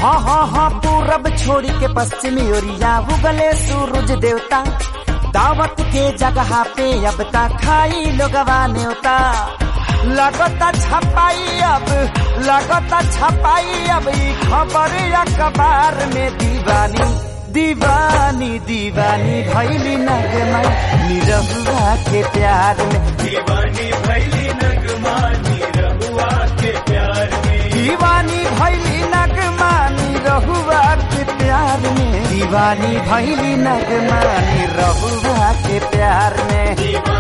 हाँ हाँ हाँ पूरब छोड़ी के पश्चिमी ओरिया उगले सूरज देवता। दावत के जगह पे अब ता खाई लोगवा न्योता। लगता छपाई अब ई खबर अखबार में दीवानी दीवानी दीवानी भैली नगमा निरहुआ के प्यार में। दीवानी भैली नगमा निरहुआ के प्यार में। दीवानी भैली नगमा निरहुआ के प्यार में। दीवानी भैली नगमा निरहुआ के प्यार में।